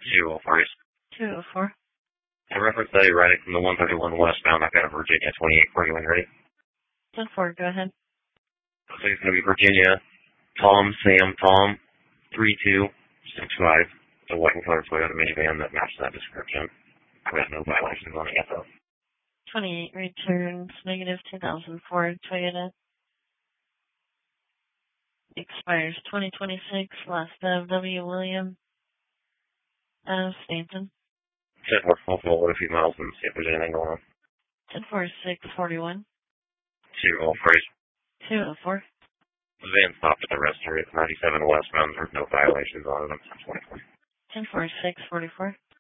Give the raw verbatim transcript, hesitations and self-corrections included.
Two oh four. two oh four. I reference that you're riding from the one thirty-one westbound back out of Virginia, twenty-eight forty-one, ready? ten four, go ahead. So it's going to be Virginia, Tom, Sam, Tom, three two six five. The white and color Toyota minivan that matches that description. I've got no violations on it yet, though. twenty-eight returns, negative two thousand four Toyota. Expires twenty twenty-six, last of W. William, uh, Stanton. ten four, I'll follow a few miles and see if there's anything going on. ten four six forty-one. two oh four. two oh four. The van stopped at the rest area, ninety-seven westbound. There's no violations on it. I'm twenty-four. ten four six forty-four.